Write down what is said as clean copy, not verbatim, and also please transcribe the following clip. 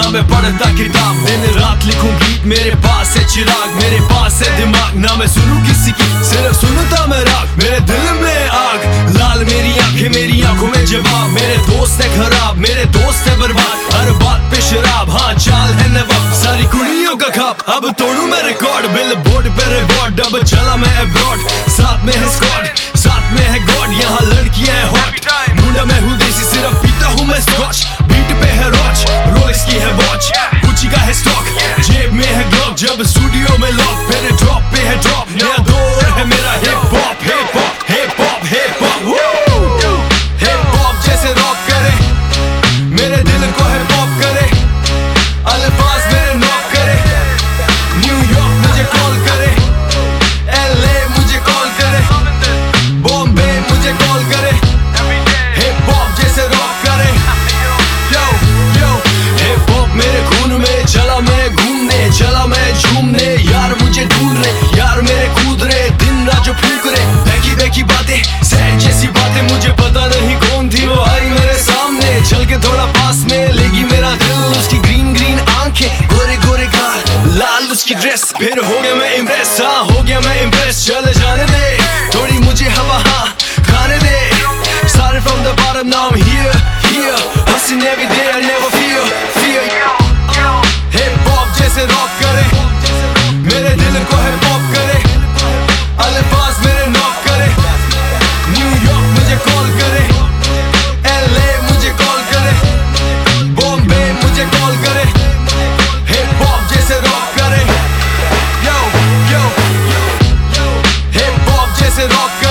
ना मैं पढ़ता किताब। दिन रात लिखूं गीत, मेरे पास है चिराग, मेरे पास है दिमाग, ना मैं सुनूं किसी की, सिर्फ सुनता मैं राग। मेरे दिल में आग, लाल मेरी आंखें, मेरी आंखों में जवाब। मेरे दोस्त है खराब, मेरे दोस्त है बर्बाद, हर बात पे शराब, हाँ चाल है नवाब, सारी कुड़ियों का खाप। अब तोड़ू मैं रिकॉर्ड, बिल बोर्ड पे रिकॉर्ड, अब चला मैं अब्रॉड। साथ में है स्क्वाड, साथ में है गॉड, यहाँ लड़कियां है हॉट। मुंडा मैं हूँ देसी, सिर्फ पीता हूँ मैं स्कॉच। बीट पे है रॉच, रोलेक्स की है वॉच, गुच्ची का है स्टॉक, जेब में है ग्लॉक। जब स्टूडियो में लॉक, मेरे ड्रॉप पे है ड्रॉप। नया दौर है मेरा hip hop, hip hop, hip hop, hip hop. Hip hop जैसे रॉक करे, मेरे दिल को है पॉप करे, अल्फाज मेरे नॉक करे। न्यूयॉर्क मुझे कॉल करे, LA मुझे कॉल करे, बॉम्बे मुझे कॉल करे। हिप हॉप जैसे रॉक करे, यो यो। हिप हॉप मेरे खून में, चला मैं घूमने, चला मैं झूमने। यार मुझे ढूंढ रहे, यार मेरे कूद रहे, दिन रात जो फूक रहे। बेकी बेकी बातें, सैड जैसी बातें, मुझे पता नहीं कौन थी वो आई मेरे सामने। चल के थोड़ा पास में लेगी मेरा दिल, उसकी ग्रीन ग्रीन आंखें, गोरे गोरे गाल, लाल उसकी ड्रेस। फिर हो गया मैं इम्प्रेस, हाँ हो गया मैं इम्प्रेस। चले जाने दे थोड़ी मुझे हवा, हाँ खाने दे। Started from the bottom, now I'm here, here. Hustling every day, I never fear, fear. Hip hop जैसे रॉक करे, मेरे दिल को है पॉप करे, अल्फाज मेरे नॉक करे। न्यूयॉर्क मुझे कॉल करे, LA मुझे कॉल करे, बॉम्बे मुझे कॉल करे। हिप हॉप जैसे रॉक करे, यो यो। हिप हॉप जैसे रॉक